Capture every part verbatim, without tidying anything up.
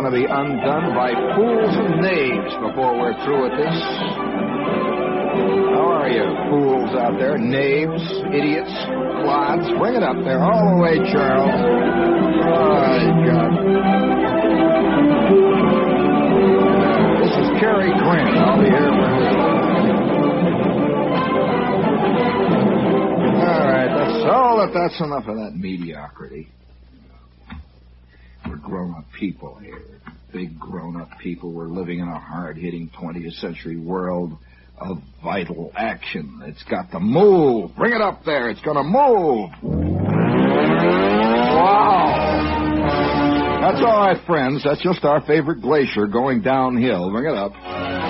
going to be undone by fools and knaves before we're through with this. How are you, fools out there? Knaves, idiots, clods. Bring it up there. All the way, Charles. Oh, God. This is Cary Grant. I'll be here for this. All right, that's all. That that's enough of that mediocrity. We're grown-up people here. Big grown-up people. We're living in a hard-hitting twentieth century world of vital action. It's got to move. Bring it up there. It's going to move. Wow. That's all right, friends. That's just our favorite glacier going downhill. Bring it up.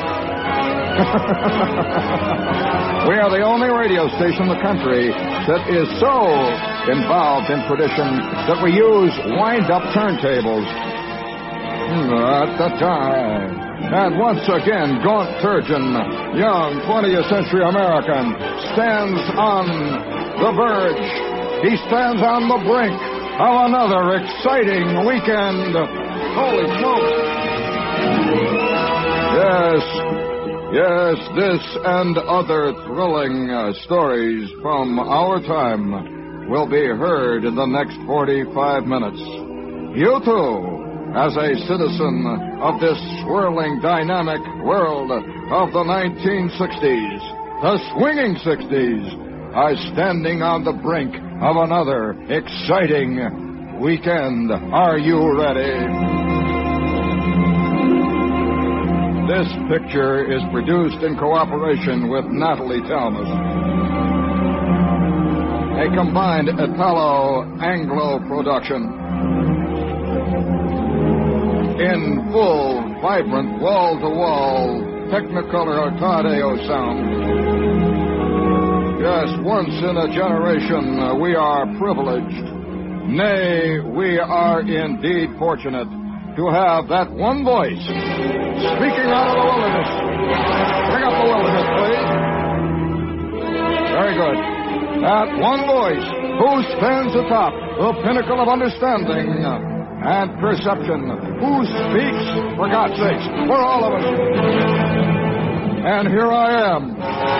We are the only radio station in the country that is so involved in tradition that we use wind-up turntables. At the time. And once again, Gaunt Turgeon, young twentieth century American, stands on the verge. He stands on the brink of another exciting weekend. Holy smokes. Yes, yes, this and other thrilling uh, stories from our time will be heard in the next forty-five minutes. You too, as a citizen of this swirling, dynamic world of the nineteen sixties, the swinging sixties, are standing on the brink of another exciting weekend. Are you ready? This picture is produced in cooperation with Natalie Talmadge, a combined Italo-Anglo production. In full, vibrant, wall-to-wall, Technicolor Tardeo sound. Yes, once in a generation, uh, we are privileged. Nay, we are indeed fortunate to have that one voice speaking out of the wilderness. Bring up the wilderness, please. Very good. That one voice who stands atop the pinnacle of understanding and perception, who speaks, for God's sakes, for all of us. And here I am.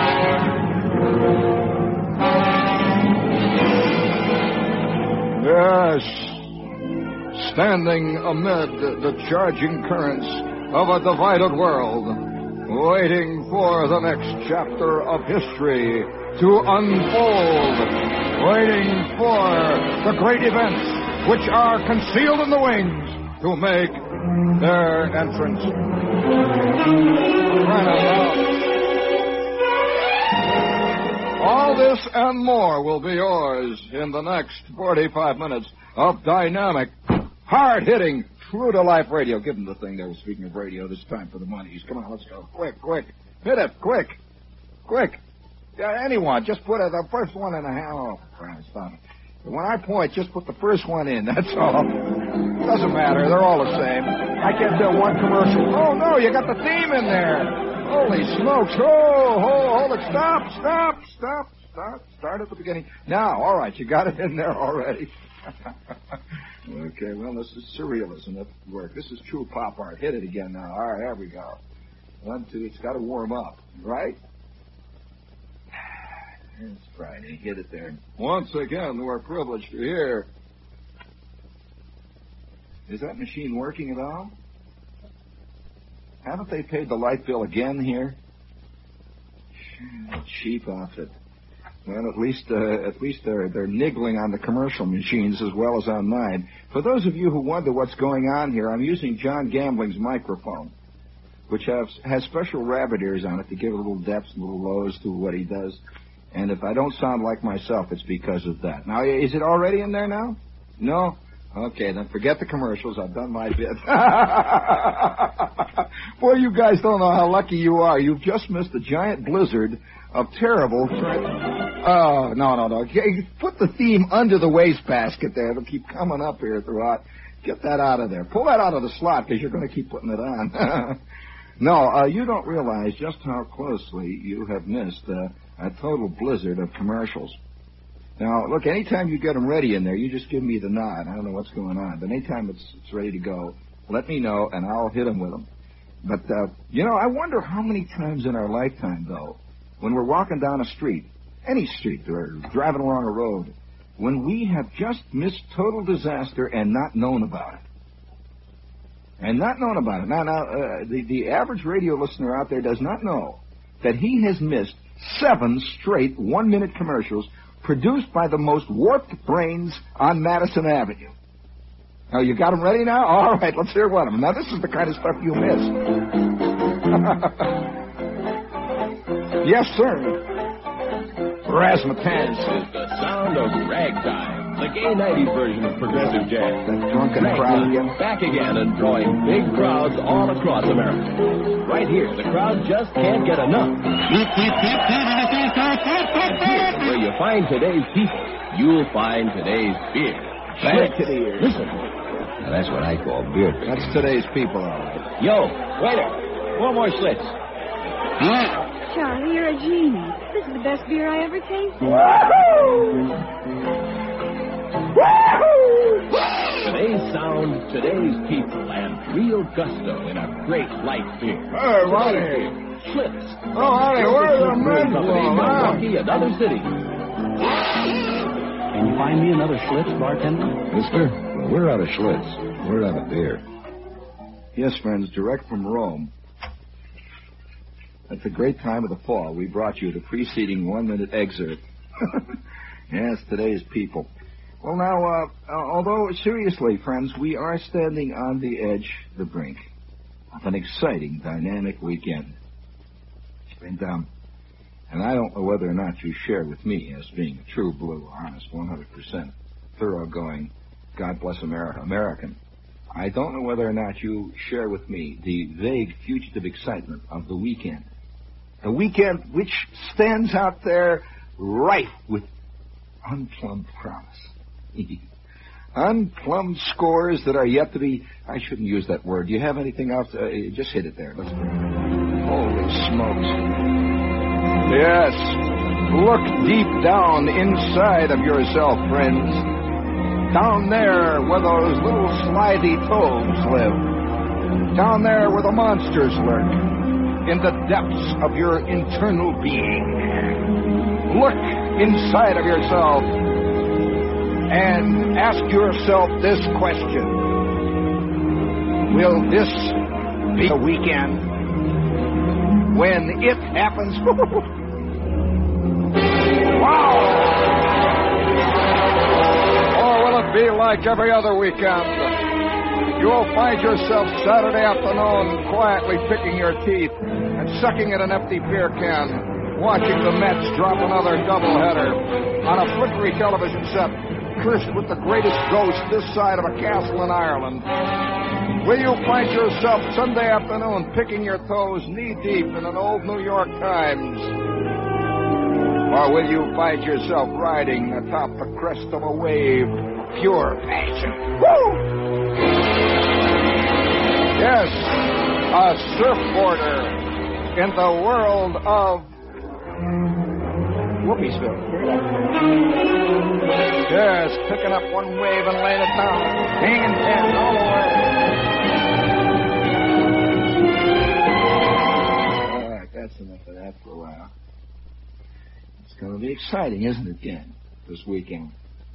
Yes, standing amid the charging currents of a divided world, waiting for the next chapter of history to unfold, waiting for the great events which are concealed in the wings to make their entrance. All this and more will be yours in the next forty-five minutes of dynamic, hard-hitting, true-to-life radio. Give them the thing there. Speaking of radio, this time for the monies. Come on, let's go. Quick, quick. Hit it, quick. Quick. Yeah, anyone, just put it, the first one in the hand. Oh, Christ, stop it. When I point, just put the first one in, that's all. Doesn't matter, they're all the same. I can't tell one commercial. Oh, no, you got the theme in there. Holy smokes. Oh, hold, hold it. Stop, stop, stop, stop. Start at the beginning. Now, all right, you got it in there already. Okay, well, this is surrealism at work. This is true pop art. Hit it again now. All right, there we go. One, two, it's got to warm up, right? That's Friday. Hit it there. Once again, we're privileged to hear. Is that machine working at all? Haven't they paid the light bill again here? Cheap outfit. Well, at least uh, at least they're they're niggling on the commercial machines as well as on mine. For those of you who wonder what's going on here, I'm using John Gambling's microphone, which has has special rabbit ears on it to give a little depth and little lows to what he does. And if I don't sound like myself, it's because of that. Now, is it already in there now? No? Okay, then forget the commercials. I've done my bit. Boy, you guys don't know how lucky you are. You've just missed a giant blizzard of terrible... Oh, no, no, no. Put the theme under the wastebasket there. It'll keep coming up here throughout. Get that out of there. Pull that out of the slot because you're going to keep putting it on. No, uh, you don't realize just how closely you have missed uh, a total blizzard of commercials. Now, look, anytime you get them ready in there, you just give me the nod. I don't know what's going on, but anytime it's, it's ready to go, let me know, and I'll hit him with them. But, uh, you know, I wonder how many times in our lifetime, though, when we're walking down a street, any street, or driving along a road, when we have just missed total disaster and not known about it. And not known about it. Now, now uh, the, the average radio listener out there does not know that he has missed seven straight one-minute commercials produced by the most warped brains on Madison Avenue. Now, you got them ready now? All right, let's hear one of them. Now, this is the kind of stuff you miss. Yes, sir. Razzmatazz. This is the sound of ragtime, the gay nineties version of progressive jazz. That drunken crowd again. Back again and drawing big crowds all across America. Right here, the crowd just can't get enough. Where you find today's people, you'll find today's beer. Back to the ears. Listen. Now, that's what I call beer. That's today's people, all right. Yo, waiter, four more Schlitz. Charlie, you're a genius. This is the best beer I ever tasted. Woohoo! Woohoo! Today's sound, today's people, and real gusto in a great light beer. Hey, Ronnie. Schlitz. Oh, Ronnie, where's the men Company, from, huh? Milwaukee, another city. Can you find me another Schlitz, bartender? Mister, well, we're out of Schlitz. We're out of beer. Yes, friends, direct from Rome. At the great time of the fall, we brought you the preceding one-minute excerpt. Yes, today's people. Well, now, uh, uh, although, seriously, friends, we are standing on the edge, the brink, of an exciting, dynamic weekend. And, um, and I don't know whether or not you share with me as being a true blue, honest, one hundred percent thoroughgoing, God bless America, American. I don't know whether or not you share with me the vague, fugitive excitement of the weekend. The weekend which stands out there rife with unplumbed promise. Unplumbed scores that are yet to be... I shouldn't use that word. Do you have anything else? Uh, just hit it there. Let's go. Holy smokes. Yes. Look deep down inside of yourself, friends. Down there where those little slithy toads live. Down there where the monsters lurk. In the depths of your internal being. Look inside of yourself and ask yourself this question. Will this be a weekend when it happens? Wow! Or will it be like every other weekend? You'll find yourself Saturday afternoon quietly picking your teeth and sucking at an empty beer can, watching the Mets drop another doubleheader on a flickery television set cursed with the greatest ghost this side of a castle in Ireland. Will you find yourself Sunday afternoon picking your toes knee-deep in an old New York Times? Or will you find yourself riding atop the crest of a wave of pure passion? Woo! Yes, a surfboarder in the world of Whoopiesville. Yes, picking up one wave and laying it down, hanging ten all the way. All right, that's enough of that for a while. It's going to be exciting, isn't it, Ken, this weekend?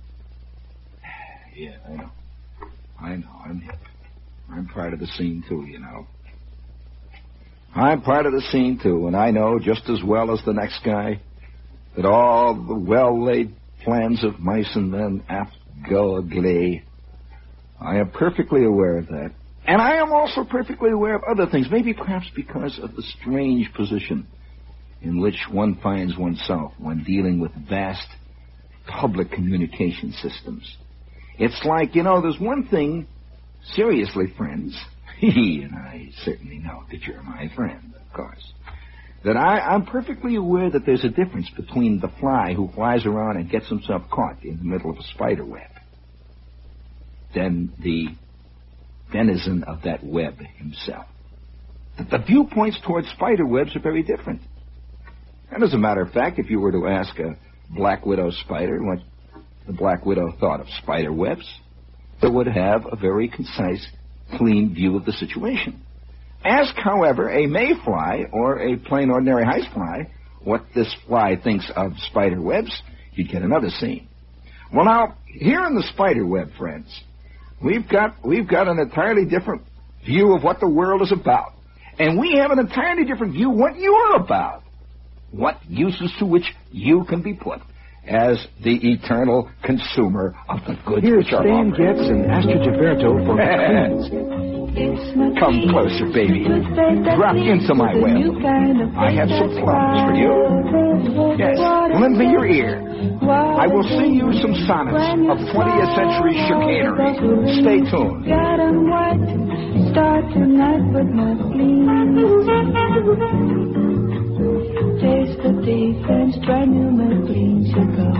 Yeah, I know. I know, I'm hip. I'm part of the scene, too, you know. I'm part of the scene, too, and I know just as well as the next guy that all the well-laid plans of mice and men aft go aglee. I am perfectly aware of that. And I am also perfectly aware of other things, maybe perhaps because of the strange position in which one finds oneself when dealing with vast public communication systems. It's like, you know, there's one thing... Seriously, friends, and I certainly know that you're my friend, of course, that I, I'm perfectly aware that there's a difference between the fly who flies around and gets himself caught in the middle of a spider web than the denizen of that web himself. That the viewpoints towards spider webs are very different. And as a matter of fact, if you were to ask a black widow spider what the black widow thought of spider webs, it would have a very concise clean view of the situation. Ask, however, a mayfly or a plain ordinary housefly what this fly thinks of spider webs, you'd get another scene. Well, now, here in the spider web, friends, we've got we've got an entirely different view of what the world is about. And we have an entirely different view what you're about. What uses to which you can be put as the eternal consumer of the goods Here's which are Stan offered. Getz and Astrid Gilberto for McLean's. Come closer, baby. Drop into my web. I have some plums for you. Yes, lend me your ear. I will sing you some sonnets of twentieth century chicanery. Stay tuned. Start tonight with my Taste the defense, try new McLean sugar.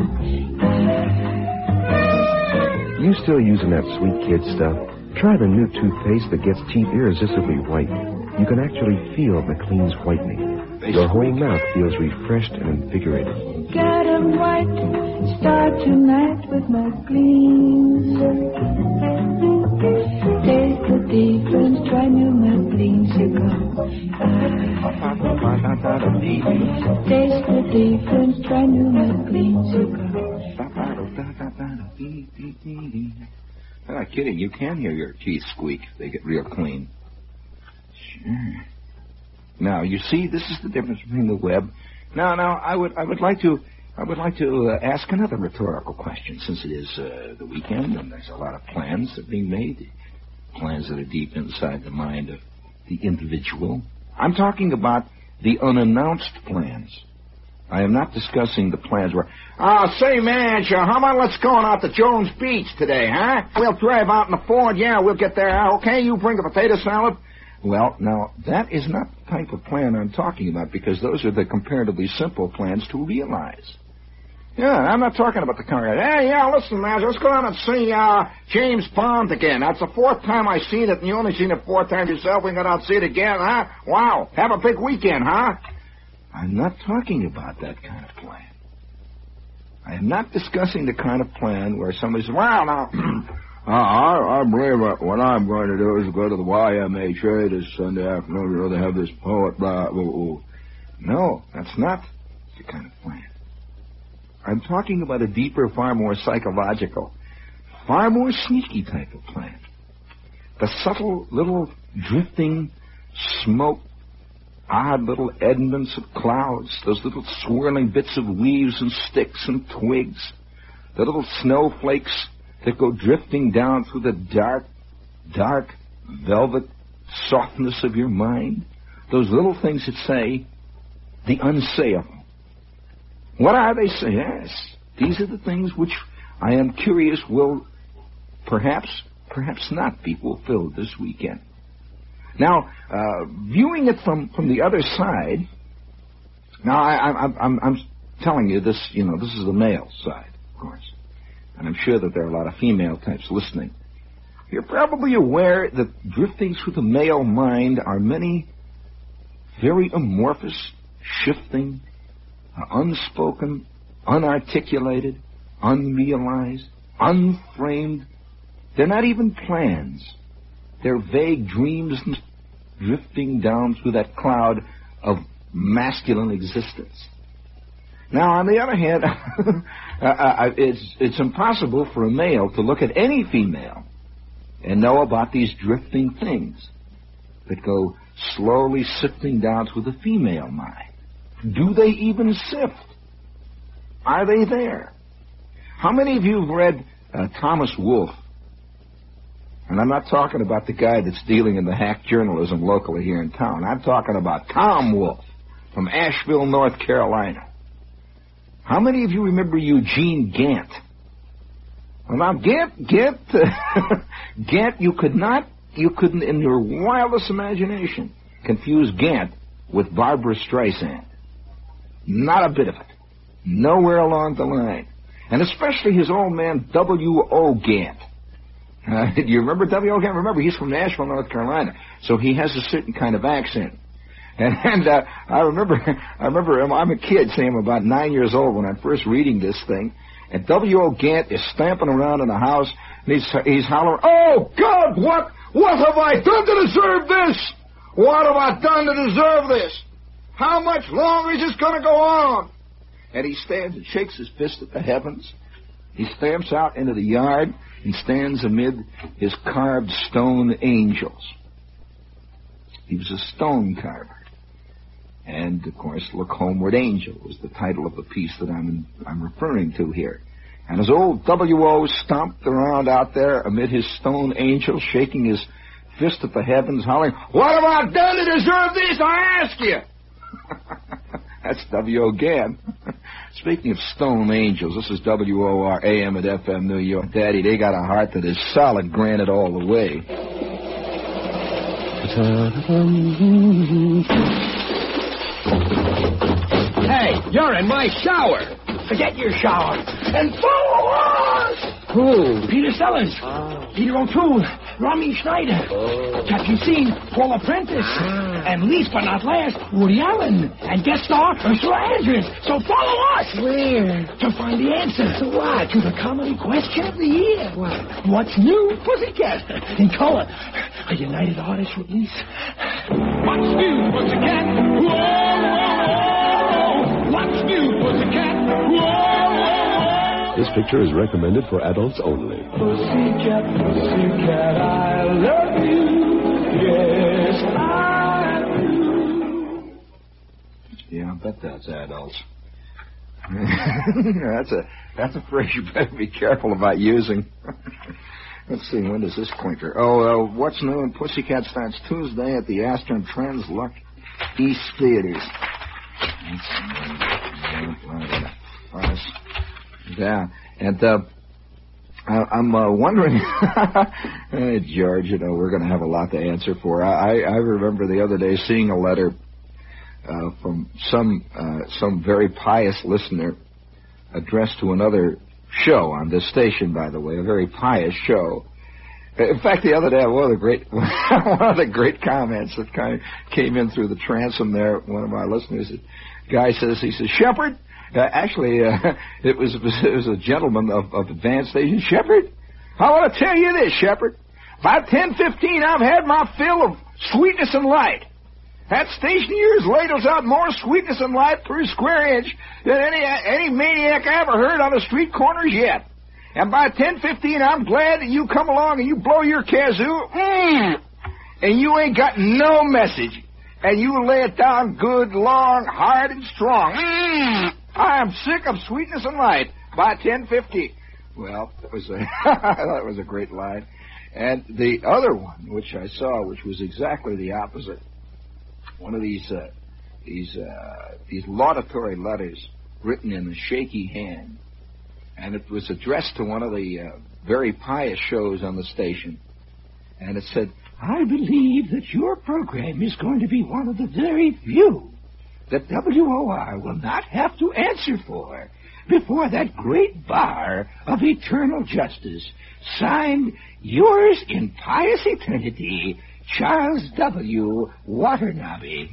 You still using that sweet kid stuff? Try the new toothpaste that gets teeth irresistibly white. You can actually feel McLean's whitening. Your whole mouth feels refreshed and invigorated. Get 'em white, start tonight with McLean. Taste the difference, try new McLean sugar. Taste the difference, try new McLean sugar. I'm not kidding. You can hear your teeth squeak. They get real clean. Sure. Now, you see, this is the difference between the web. Now, now, I would, I would like to, I would like to uh, ask another rhetorical question, since it is uh, the weekend and there's a lot of plans that are being made, plans that are deep inside the mind of the individual. I'm talking about the unannounced plans. I am not discussing the plans where, oh, say, man, how about let's go out to Jones Beach today, huh? We'll drive out in the Ford. Yeah, we'll get there. Okay, you bring a potato salad. Well, now, that is not the type of plan I'm talking about, because those are the comparatively simple plans to realize. Yeah, I'm not talking about the kind. Hey, yeah, listen, man, let's go out and see uh, James Bond again. That's the fourth time I've seen it, and you only seen it four times yourself. We can go out and see it again, huh? Wow, have a big weekend, huh? I'm not talking about that kind of plan. I am not discussing the kind of plan where somebody says, well, now, uh, I, I believe that what I'm going to do is go to the Y M H A this Sunday afternoon. You know, they have this poet, blah, blah, blah. No, that's not the kind of plan. I'm talking about a deeper, far more psychological, far more sneaky type of plan. The subtle little drifting smoke, odd little edments of clouds, those little swirling bits of leaves and sticks and twigs, the little snowflakes that go drifting down through the dark, dark velvet softness of your mind, those little things that say the unsayable. What are they saying? Yes, these are the things which I am curious will perhaps, perhaps not be fulfilled this weekend. Now, uh, viewing it from, from the other side, now I, I, I'm, I'm telling you this, you know, this is the male side, of course. And I'm sure that there are a lot of female types listening. You're probably aware that drifting through the male mind are many very amorphous, shifting, uh, unspoken, unarticulated, unrealized, unframed. They're not even plans. They're vague dreams drifting down through that cloud of masculine existence. Now, on the other hand, uh, it's, it's impossible for a male to look at any female and know about these drifting things that go slowly sifting down through the female mind. Do they even sift? Are they there? How many of you have read uh, Thomas Wolfe? And I'm not talking about the guy that's dealing in the hack journalism locally here in town. I'm talking about Tom Wolfe from Asheville, North Carolina. How many of you remember Eugene Gant? Well, now, Gant, Gant, uh, Gant, you could not, you couldn't, in your wildest imagination, confuse Gant with Barbara Streisand. Not a bit of it. Nowhere along the line. And especially his old man, W O Gant. Uh, do you remember W O Gant? Remember, he's from Nashville, North Carolina, so he has a certain kind of accent. And, and uh, I remember, I remember, I'm a kid, say I'm about nine years old when I'm first reading this thing, and W O Gant is stamping around in the house, He's, he's hollering, oh, God, what, what have I done to deserve this? What have I done to deserve this? How much longer is this going to go on? And he stands and shakes his fist at the heavens. He stamps out into the yard and stands amid his carved stone angels. He was a stone carver. And, of course, Look Homeward, Angel was the title of the piece that I'm, I'm referring to here. And as old W O stomped around out there amid his stone angels, shaking his fist at the heavens, hollering, what have I done to deserve this, I ask you? That's W O again. Speaking of stone angels, this is W O R A M at F M New York. Daddy, they got a heart that is solid granite all the way. Hey, you're in my shower. Forget your shower and follow us. Who? Peter Sellers, Oh. Peter O'Toole, Romy Schneider, Oh. Captain Scene, Paul Apprentice, Ah. and least but not last, Woody Allen, and guest star Ursula Andress. So follow us. Where? To find the answer. To what? To the comedy question of the year. What? What's new, Pussycat? In color, a United Artists release. What's new, Pussycat? Whoa, whoa, whoa. What's new, Pussycat? Whoa, whoa, whoa. This picture is recommended for adults only. Pussycat, pussycat, I love you. Yes, I do. Yeah, I bet that's adults. that's a that's a phrase you better be careful about using. Let's see, when does this clinker? Oh, uh, What's New in Pussycat starts Tuesday at the Astor and Trans Luck East Theaters. Yeah, and uh, I, I'm uh, wondering, hey, George, you know, we're going to have a lot to answer for. I, I remember the other day seeing a letter uh, from some uh, some very pious listener addressed to another show on this station, by the way, a very pious show. In fact, the other day, one of the great one of the great comments that kind of came in through the transom there, one of our listeners, the guy says, he says, Shepherd, uh, actually, uh, it was it was, it was a gentleman of, of advanced station, Shepherd, I want to tell you this, Shepherd, by ten fifteen, I've had my fill of sweetness and light. That station of yours ladles out more sweetness and light per square inch than any any maniac I ever heard on the street corners yet. And by ten fifteen, I'm glad that you come along and you blow your kazoo, mm, and you ain't got no message. And you lay it down good, long, hard, and strong. Mm, I am sick of sweetness and light by ten fifteen. Well, that was a, I thought it was a great line. And the other one, which I saw, which was exactly the opposite, one of these uh, these uh, these laudatory letters written in a shaky hand, and it was addressed to one of the uh, very pious shows on the station, and it said, I believe that your program is going to be one of the very few that W O R will not have to answer for before that great bar of eternal justice. Signed, yours in pious eternity, Charles W. Waternobby.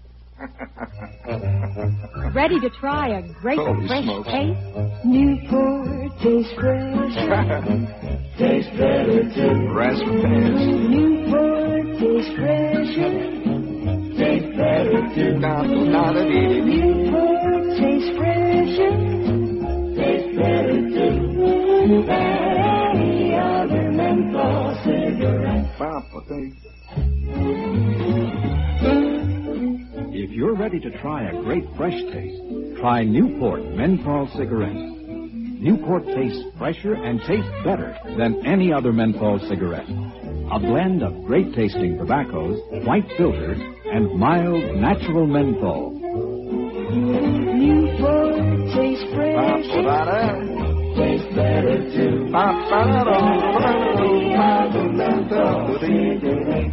Ready to try a great Holy fresh smokes. taste? Newport tastes fresh. Tastes better too. Rasputin. Newport tastes fresh. Tastes better too. Newport tastes fresh. Tastes better too. Than any other menthol cigarette. If you're ready to try a great fresh taste, try Newport Menthol Cigarettes. Newport tastes fresher and tastes better than any other menthol cigarette. A blend of great-tasting tobaccos, white filters, and mild natural menthol. Newport tastes fresh. Tastes better too. Any other menthol cigarette.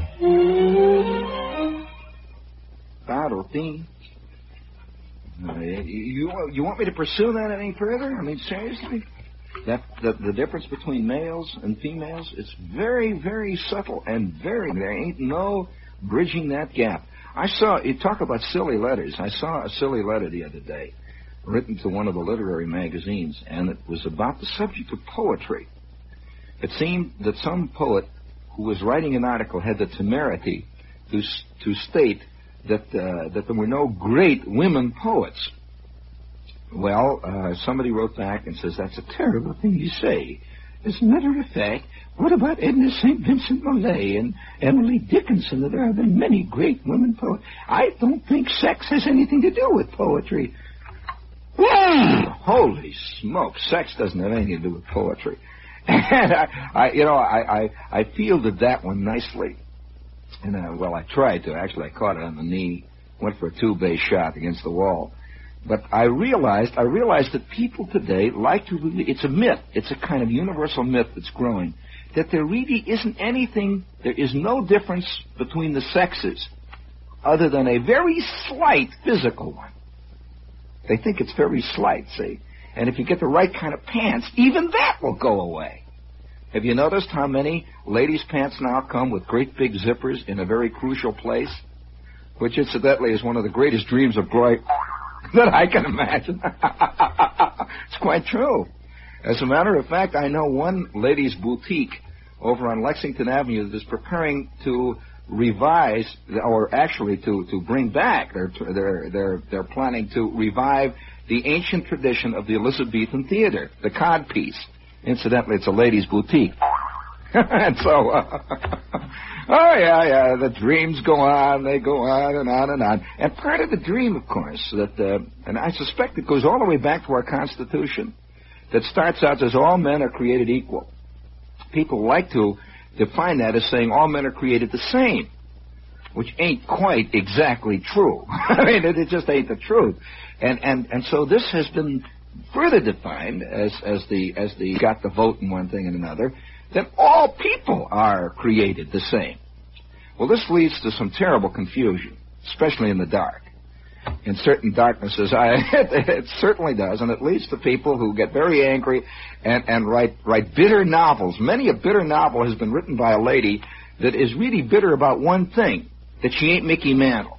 Uh, you, you want me to pursue that any further? I mean, seriously? That the, the difference between males and females, it's very, very subtle and very, there ain't no bridging that gap. I saw, you talk about silly letters. I saw a silly letter the other day written to one of the literary magazines, and it was about the subject of poetry. it seemed that some poet who was writing an article had the temerity to to state that uh, that there were no great women poets. Well, uh, somebody wrote back and says, that's a terrible thing you say. As a matter of fact, what about Edna Saint Vincent Millay and Emily Dickinson? There have been many great women poets. I don't think sex has anything to do with poetry. Holy smoke, sex doesn't have anything to do with poetry. And I, I, you know, I, I, I fielded that one nicely. And, uh, well, I tried to. Actually, I caught it on the knee, went for a two-base shot against the wall. But I realized, I realized that people today like to really, it's a myth, it's a kind of universal myth that's growing, that there really isn't anything, there is no difference between the sexes other than a very slight physical one. They think it's very slight, see? And if you get the right kind of pants, even that will go away. Have you noticed how many ladies' pants now come with great big zippers in a very crucial place? Which, incidentally, is one of the greatest dreams of glory that I can imagine. It's quite true. As a matter of fact, I know one ladies' boutique over on Lexington Avenue that is preparing to revise, or actually to, to bring back, they're, they're, they're, they're planning to revive the ancient tradition of the Elizabethan theater, the cod piece. Incidentally, it's a ladies' boutique. And so, uh, oh, yeah, yeah, the dreams go on, they go on and on and on. And part of the dream, of course, that, uh, and I suspect it goes all the way back to our Constitution, that starts out as all men are created equal. People like to define that as saying all men are created the same, which ain't quite exactly true. I mean, it, it just ain't the truth. And, and, and so this has been further defined as, as the, as the got the vote in one thing and another, that all people are created the same. Well, this leads to some terrible confusion, especially in the dark. In certain darknesses, I, it, it certainly does, and it leads to people who get very angry and, and write, write bitter novels. Many a bitter novel has been written by a lady that is really bitter about one thing, that she ain't Mickey Mantle.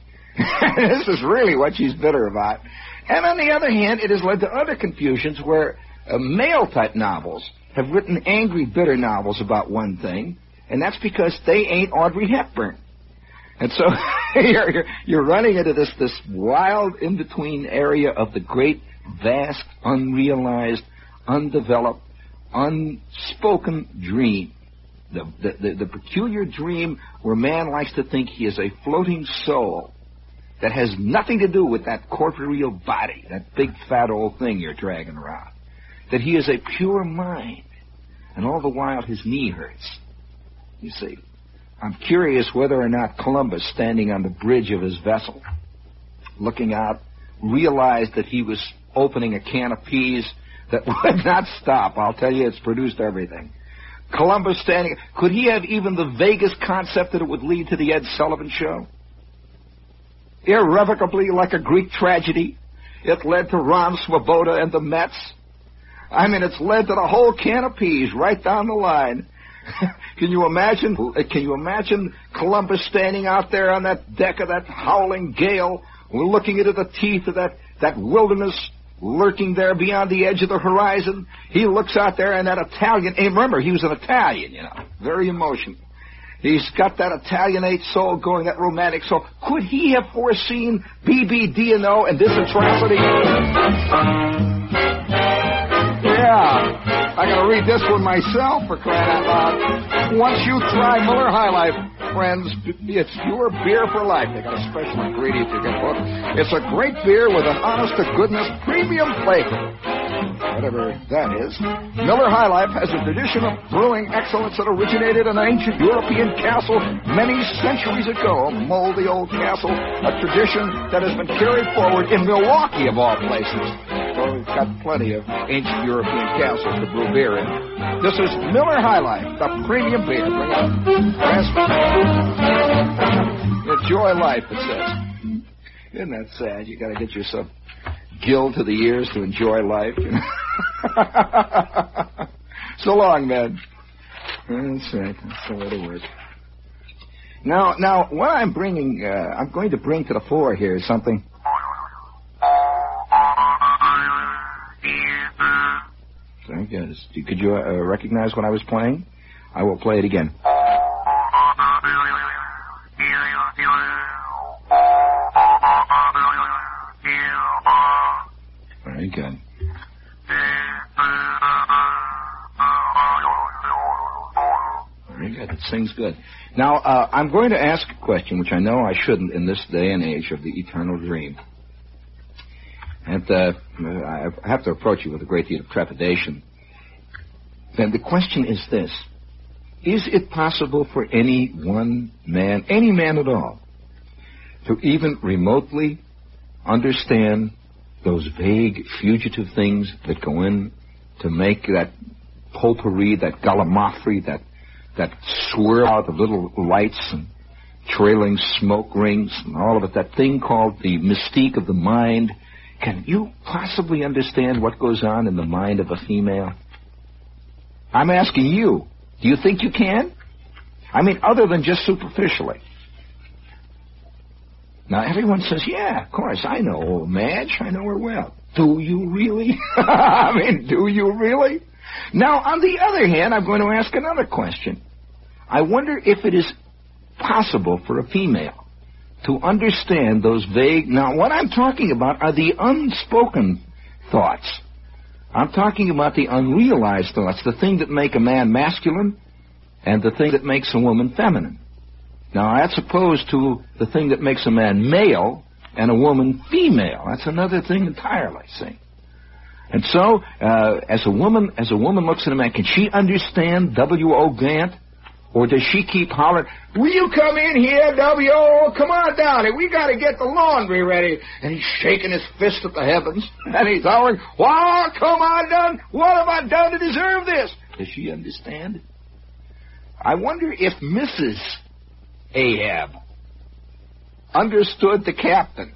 This is really what she's bitter about. And on the other hand, it has led to other confusions where uh, male-type novels have written angry, bitter novels about one thing, and that's because they ain't Audrey Hepburn. And so you're, you're, you're running into this, this wild in-between area of the great, vast, unrealized, undeveloped, unspoken dream. The, the, the, the peculiar dream where man likes to think he is a floating soul that has nothing to do with that corporeal body, that big, fat old thing you're dragging around. That he is a pure mind, and all the while his knee hurts. You see, I'm curious whether or not Columbus, standing on the bridge of his vessel, looking out, realized that he was opening a can of peas that would not stop. I'll tell you, it's produced everything. Columbus standing, could he have even the vaguest concept that it would lead to the Ed Sullivan Show? Irrevocably, like a Greek tragedy, it led to Ron Swoboda and the Mets. I mean, it's led to the whole can of peas right down the line. Can you imagine? Can you imagine Columbus standing out there on that deck of that howling gale, looking into the teeth of that, that wilderness lurking there beyond the edge of the horizon? He looks out there, and that Italian, and remember, he was an Italian, you know, very emotional. He's got that Italianate soul going, that romantic soul. Could he have foreseen B B D and O and this atrocity? Yeah, I gotta read this one myself, for crying out loud. Once you try Miller High Life, friends, it's your beer for life. They got a special ingredient you can book. It's a great beer with an honest-to-goodness premium flavor. Whatever that is. Miller High Life has a tradition of brewing excellence that originated in an ancient European castle many centuries ago. A moldy old castle, a tradition that has been carried forward in Milwaukee, of all places. So we've got plenty of ancient European castles to brew beer in. This is Miller High Life, the premium beer. Bring up. Enjoy life, it says. Isn't that sad? You got to get yourself gill to the ears to enjoy life. You know? So long, man. That's right. That's the way to work. Now, now, what I'm bringing, uh, I'm going to bring to the fore here is something. Very good. is. Could you uh, recognize what I was playing? I will play it again. Very good. Very good. It sings good. Now, uh, I'm going to ask a question, which I know I shouldn't in this day and age of the eternal dream. And uh, I have to approach you with a great deal of trepidation. And the question is this. Is it possible for any one man, any man at all, to even remotely understand those vague, fugitive things that go in to make that potpourri, that gallimaufry, that, that swirl out of little lights and trailing smoke rings and all of it, that thing called the mystique of the mind? Can you possibly understand what goes on in the mind of a female? I'm asking you. Do you think you can? I mean, other than just superficially. Now, everyone says, yeah, of course, I know old Madge. I know her well. Do you really? I mean, do you really? Now, on the other hand, I'm going to ask another question. I wonder if it is possible for a female to understand those vague... Now, what I'm talking about are the unspoken thoughts. I'm talking about the unrealized thoughts, the thing that make a man masculine and the thing that makes a woman feminine. Now, that's opposed to the thing that makes a man male and a woman female. That's another thing entirely, see? And so, uh, as a woman, as a woman looks at a man, can she understand W O. Gant? Or does she keep hollering, will you come in here, W O? Come on down here. We got to get the laundry ready. And he's shaking his fist at the heavens. And he's hollering, well, come on down. What have I done to deserve this? Does she understand? I wonder if Missus Ahab understood the captain.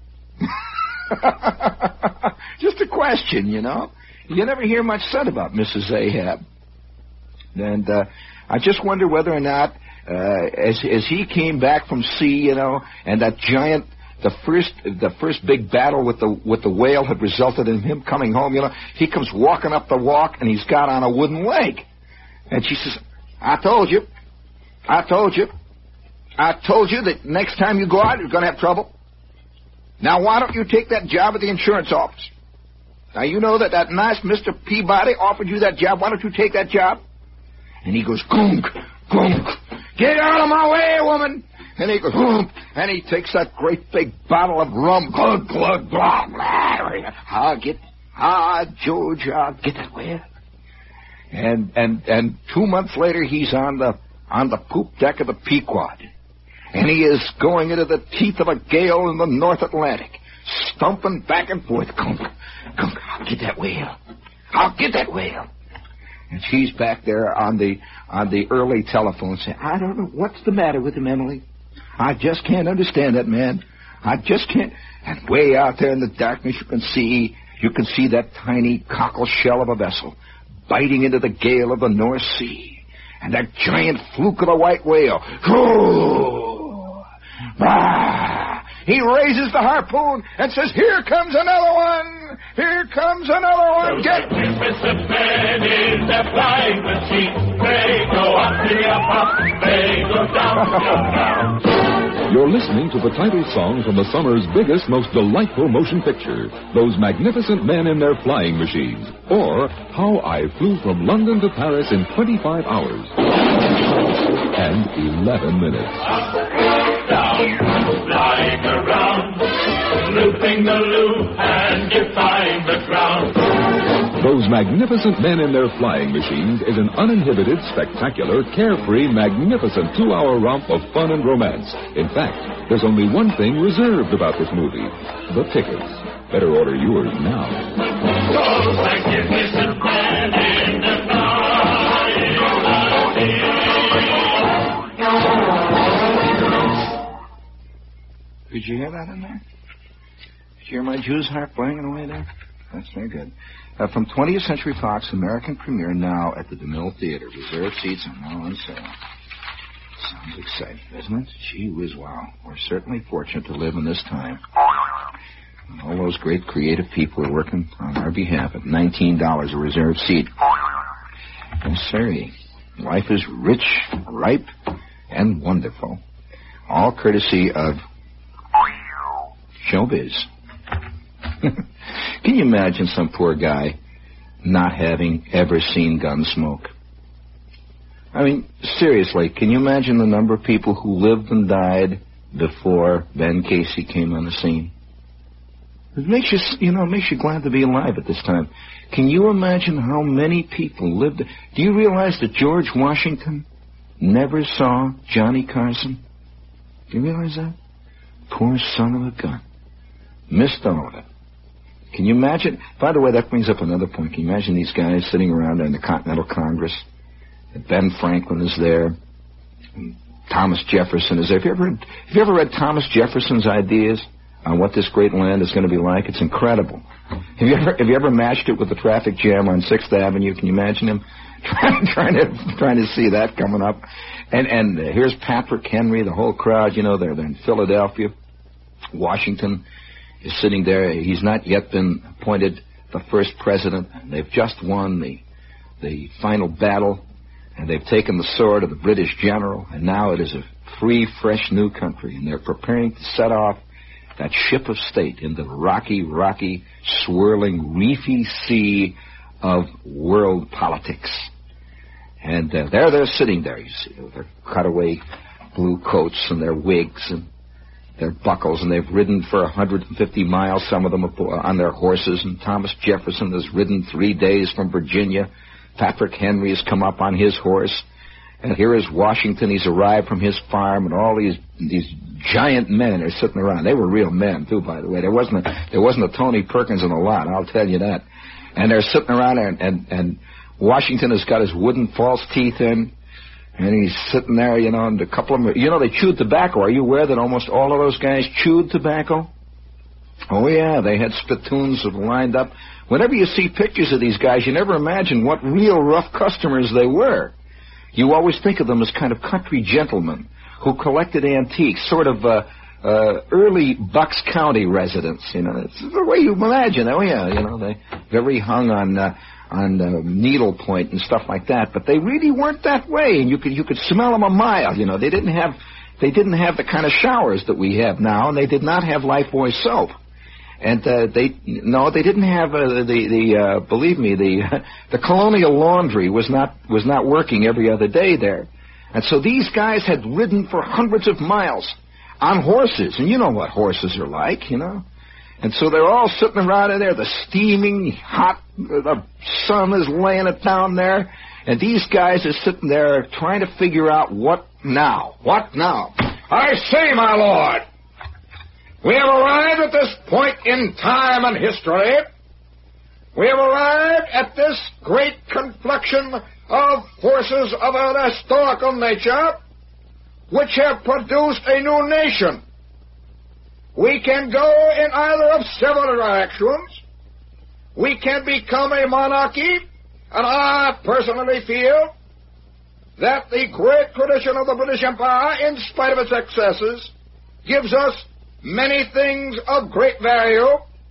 Just a question, you know. You never hear much said about Missus Ahab. And, uh, I just wonder whether or not, uh, as as he came back from sea, you know, and that giant, the first the first big battle with the with the whale had resulted in him coming home, you know, he comes walking up the walk and he's got on a wooden leg, and she says, "I told you, I told you, I told you that next time you go out you're going to have trouble. Now why don't you take that job at the insurance office? Now you know that that nice Mister Peabody offered you that job. Why don't you take that job?" And he goes, gunk, gunk, get out of my way, woman. And he goes, gunk, and he takes that great big bottle of rum, glug, glug, glug, glug. I'll get, ah, George, I'll get that way. And, and, and two months later, he's on the, on the poop deck of the Pequod. And he is going into the teeth of a gale in the North Atlantic, stumping back and forth, gunk, gunk, I'll get that whale. I'll get that whale. And she's back there on the on the early telephone saying, I don't know what's the matter with him, Emily. I just can't understand that man. I just can't. And way out there in the darkness, you can see you can see that tiny cockle shell of a vessel biting into the gale of the North Sea, and that giant fluke of the white whale. Oh, ah. He raises the harpoon and says, "Here comes another one! Here comes another one! Get magnificent men in their flying machine. They go up to your pop, they go down to your ground." You're listening to the title song from the summer's biggest, most delightful motion picture, Those Magnificent Men in Their Flying Machines, or How I Flew from London to Paris in twenty-five hours and eleven minutes. Down, flying around, looping the loop and defying the ground. Those Magnificent Men in Their Flying Machines is an uninhibited, spectacular, carefree, magnificent two-hour romp of fun and romance. In fact, there's only one thing reserved about this movie: the tickets. Better order yours now. Those magnificent men in the flying machines. Did you hear that in there? Did you hear my Jew's harp playing away there? That's very good. Uh, from twentieth Century Fox, American premiere now at the DeMille Theater. Reserved seats are now on sale. Sounds exciting, doesn't it? Gee whiz, wow. We're certainly fortunate to live in this time. And all those great creative people are working on our behalf at nineteen dollars a reserved seat. Yes, sir. Life is rich, ripe, and wonderful. All courtesy of showbiz. Can you imagine some poor guy not having ever seen Gunsmoke? I mean, seriously, can you imagine the number of people who lived and died before Ben Casey came on the scene? It makes you, you know, it makes you glad to be alive at this time. Can you imagine how many people lived? Do you realize that George Washington never saw Johnny Carson? Do you realize that? Poor son of a gun. Missed all of it. Can you imagine? By the way, that brings up another point. Can you imagine these guys sitting around in the Continental Congress? Ben Franklin is there. Thomas Jefferson is there. Have you ever, have you ever read Thomas Jefferson's ideas on what this great land is going to be like? It's incredible. Have you ever have you ever matched it with the traffic jam on Sixth Avenue? Can you imagine him trying, trying to trying to see that coming up? And and uh, here's Patrick Henry, the whole crowd. You know, they're they're in Philadelphia. Washington is sitting there. He's not yet been appointed the first president. They've just won the the final battle, and they've taken the sword of the British general. And now it is a free, fresh, new country, and they're preparing to set off that ship of state in the rocky, rocky, swirling, reefy sea of world politics. And uh, there they're sitting there, you see, with their cutaway blue coats and their wigs and their buckles, and they've ridden for one hundred fifty miles, some of them on their horses, and Thomas Jefferson has ridden three days from Virginia. Patrick Henry has come up on his horse. And here is Washington. He's arrived from his farm, and all these these giant men are sitting around. They were real men, too, by the way. There wasn't a, there wasn't a Tony Perkins in the lot, I'll tell you that. And they're sitting around there, and, and, and Washington has got his wooden false teeth in, and he's sitting there, you know, and a couple of them, you know, they chewed tobacco. Are you aware that almost all of those guys chewed tobacco? Oh, yeah, they had spittoons lined up. Whenever you see pictures of these guys, you never imagine what real rough customers they were. You always think of them as kind of country gentlemen who collected antiques, sort of uh, uh, early Bucks County residents. You know, it's the way you imagine. Oh yeah, you know, they very hung on uh, on uh, needlepoint and stuff like that. But they really weren't that way, and you could you could smell them a mile. You know, they didn't have they didn't have the kind of showers that we have now, and they did not have Lifebuoy soap. And uh, they no, they didn't have uh, the the uh, believe me the the colonial laundry was not was not working every other day there, and so these guys had ridden for hundreds of miles on horses, and you know what horses are like, you know, and so they're all sitting around in there. The steaming hot, the sun is laying it down there, and these guys are sitting there trying to figure out what now, what now. I say, my lord. We have arrived at this point in time and history. We have arrived at this great confluxion of forces of an historical nature which have produced a new nation. We can go in either of several directions. We can become a monarchy, and I personally feel that the great tradition of the British Empire, in spite of its excesses, gives us many things of great value.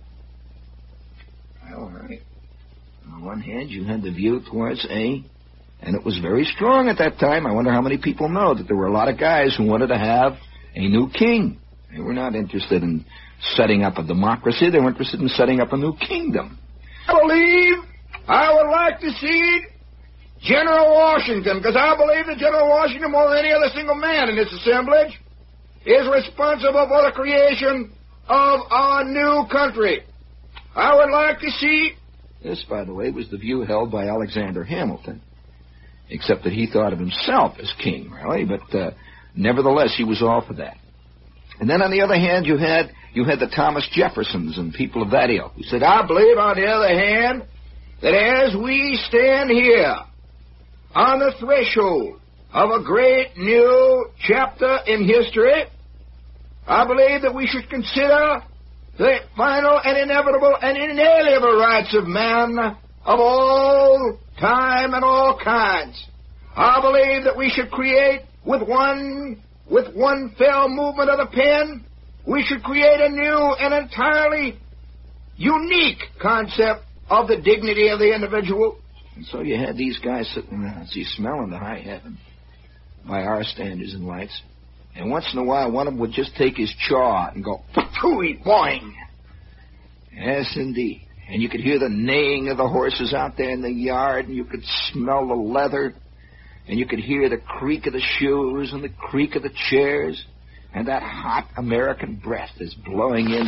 All right. On one hand, you had the view towards A, and it was very strong at that time. I wonder how many people know that there were a lot of guys who wanted to have a new king. They were not interested in setting up a democracy. They were interested in setting up a new kingdom. I believe I would like to see General Washington, because I believe that General Washington, more than any other single man in this assemblage, is responsible for the creation of our new country. I would like to see... This, by the way, was the view held by Alexander Hamilton, except that he thought of himself as king, really, but uh, nevertheless, he was all for that. And then on the other hand, you had you had the Thomas Jeffersons and people of that ilk who said, I believe, on the other hand, that as we stand here on the threshold of a great new chapter in history, I believe that we should consider the final and inevitable and inalienable rights of man of all time and all kinds. I believe that we should create with one with one fell movement of the pen, we should create a new and entirely unique concept of the dignity of the individual. And so you had these guys sitting around, see, smelling the high heaven by our standards and lights. And once in a while, one of them would just take his chaw and go, patooey, boing. Yes, indeed. And you could hear the neighing of the horses out there in the yard, and you could smell the leather, and you could hear the creak of the shoes and the creak of the chairs, and that hot American breath is blowing in.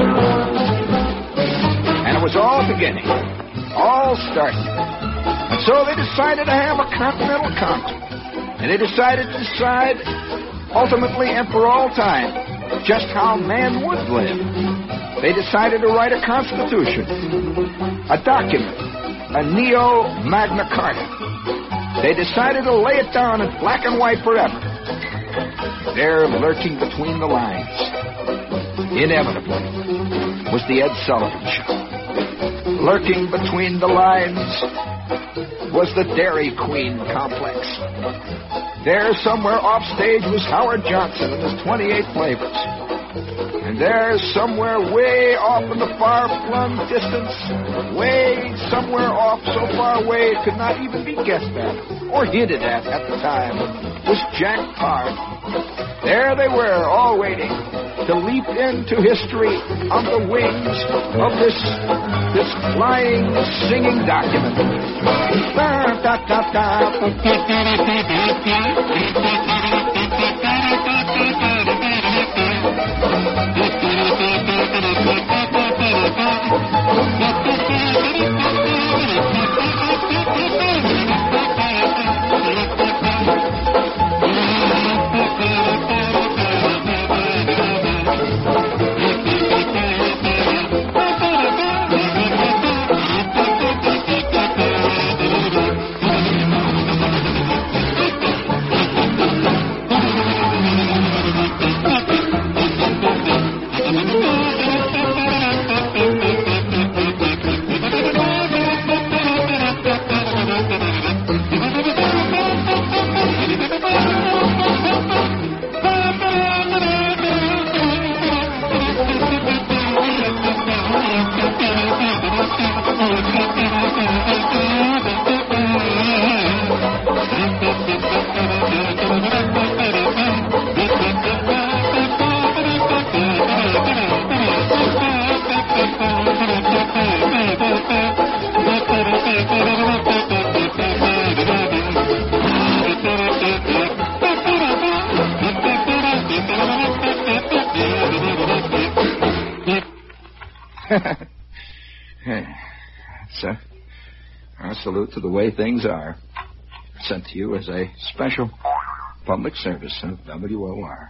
And it was all beginning, all starting. And so they decided to have a Continental Council. And they decided to decide, ultimately and for all time, just how man would live. They decided to write a constitution, a document, a neo-Magna Carta. They decided to lay it down in black and white forever. There, lurking between the lines, inevitably, was the Ed Sullivan Show. Lurking between the lines was the Dairy Queen complex. There, somewhere off stage, was Howard Johnson and his twenty-eight flavors. And there, somewhere way off in the far-flung distance, way somewhere off, so far away it could not even be guessed at or hinted at at the time, was Jack Paar. There they were, all waiting to leap into history on the wings of this this flying, singing document. So, our salute to the way things are, sent to you as a special public service of W O R.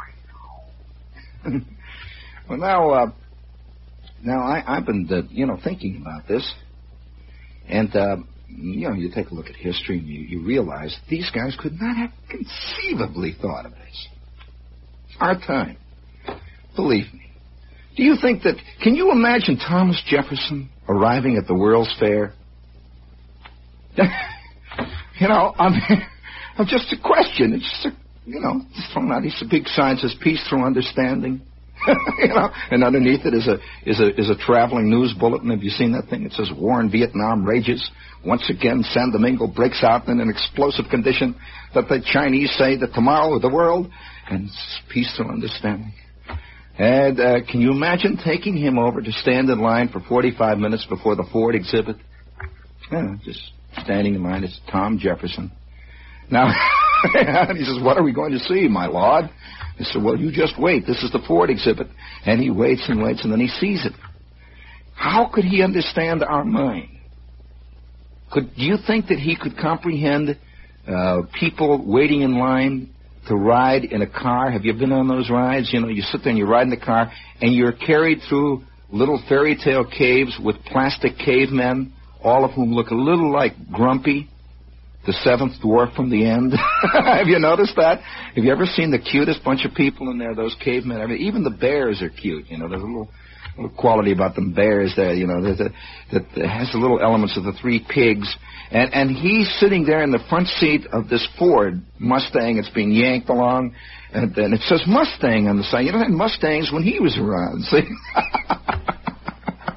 Well, now, uh, now I, I've been, uh, you know, thinking about this, and uh, you know, you take a look at history, and you, you realize these guys could not have conceivably thought of this. Our time, believe me. Do you think that, can you imagine Thomas Jefferson arriving at the World's Fair? You know, I mean, just a question. It's just a, you know, just throwing out these big signs, says peace through understanding. You know, and underneath it is a is a is a traveling news bulletin. Have you seen that thing? It says war in Vietnam rages. Once again, San Domingo breaks out in an explosive condition that the Chinese say that tomorrow the world, and it's peace through understanding. And uh, can you imagine taking him over to stand in line for forty-five minutes before the Ford exhibit? Yeah, just standing in line. It's Tom Jefferson. Now, he says, what are we going to see, my lord? He said, well, you just wait. This is the Ford exhibit. And he waits and waits, and then he sees it. How could he understand our mind? Could do you think that he could comprehend uh, people waiting in line to ride in a car? Have you been on those rides? You know, you sit there and you ride in the car, and you're carried through little fairy tale caves with plastic cavemen, all of whom look a little like Grumpy, the seventh dwarf from the end. Have you noticed that? Have you ever seen the cutest bunch of people in there, those cavemen? I mean, even the bears are cute. You know, there's a little, little quality about them bears there, you know, that, that, that has the little elements of the three pigs. And, and he's sitting there in the front seat of this Ford Mustang. It's being yanked along. And then it says Mustang on the side. You know, they had Mustangs when he was around, see?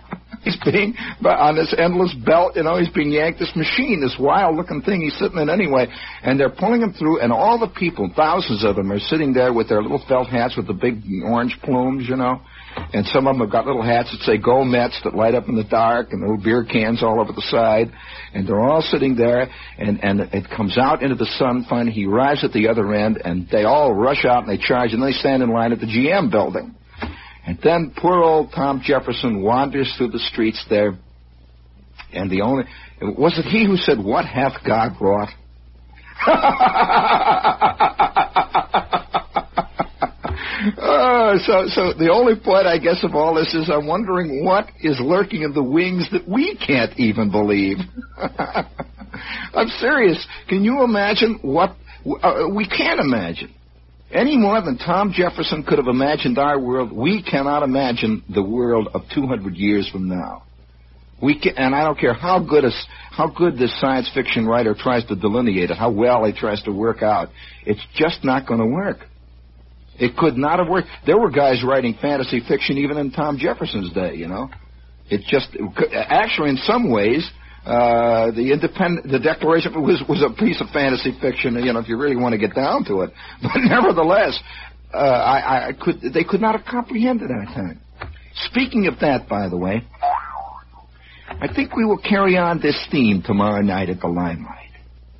He's being, on this endless belt, you know, he's being yanked. This machine, this wild-looking thing he's sitting in anyway. And they're pulling him through, and all the people, thousands of them, are sitting there with their little felt hats with the big orange plumes, you know. And some of them have got little hats that say Go Mets that light up in the dark, and little beer cans all over the side. And they're all sitting there, and, and it comes out into the sun. Finally, he arrives at the other end, and they all rush out, and they charge, and they stand in line at the G M building. And then poor old Tom Jefferson wanders through the streets there, and the only... Was it he who said, "What hath God wrought?" uh, so, so the only point, I guess, of all this is I'm wondering what is lurking in the wings that we can't even believe. I'm serious. Can you imagine what... Uh, we can't imagine. Any more than Tom Jefferson could have imagined our world, we cannot imagine the world of two hundred years from now. We can, and I don't care how good a, how good this science fiction writer tries to delineate it, how well he tries to work out. It's just not going to work. It could not have worked. There were guys writing fantasy fiction even in Tom Jefferson's day, you know. It just, it could, actually, in some ways, Uh, the independent, the Declaration was was a piece of fantasy fiction, you know, if you really want to get down to it. But nevertheless, uh, I, I could, they could not have comprehended our time. Speaking of that, by the way, I think we will carry on this theme tomorrow night at the Limelight.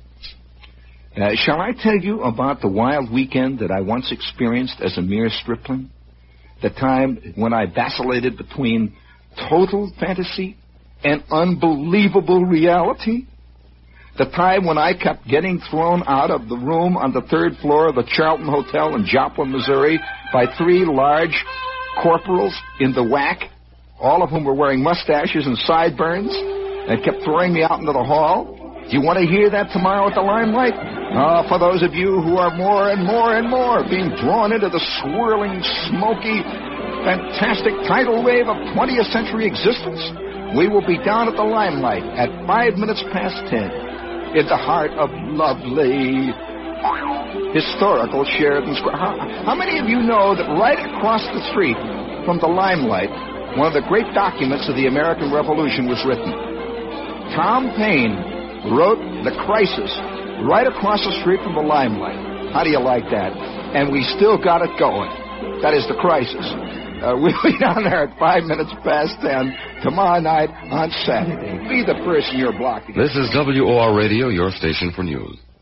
Uh, shall I tell you about the wild weekend that I once experienced as a mere stripling? The time when I vacillated between total fantasy and unbelievable reality? The time when I kept getting thrown out of the room on the third floor of the Charlton Hotel in Joplin, Missouri, by three large corporals in the W A C, all of whom were wearing mustaches and sideburns, and kept throwing me out into the hall? Do you want to hear that tomorrow at the Limelight? Uh, for those of you who are more and more and more being drawn into the swirling, smoky, fantastic tidal wave of twentieth century existence, we will be down at the Limelight at five minutes past ten in the heart of lovely, historical Sheridan Square. How, how many of you know that right across the street from the Limelight, one of the great documents of the American Revolution was written? Tom Paine wrote The Crisis right across the street from the Limelight. How do you like that? And we still got it going. That is The Crisis. Uh, we'll be down there at five minutes past ten tomorrow night on Saturday. Be the first in your block. This is W O R Radio, your station for news.